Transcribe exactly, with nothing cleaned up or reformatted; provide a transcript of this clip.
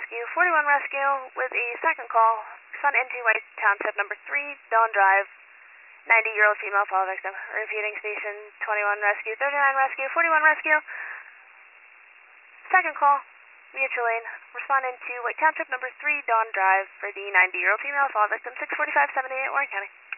Rescue, forty-one Rescue with a second call. Respond into White Township number three, Dawn Drive, ninety-year-old female fall victim. Repeating station twenty-one Rescue, thirty-nine Rescue, forty-one Rescue. Second call, mutual lane. Respond into White Township number three, Dawn Drive for the ninety-year-old female fall victim, six forty-five seventy-eight, Warren County.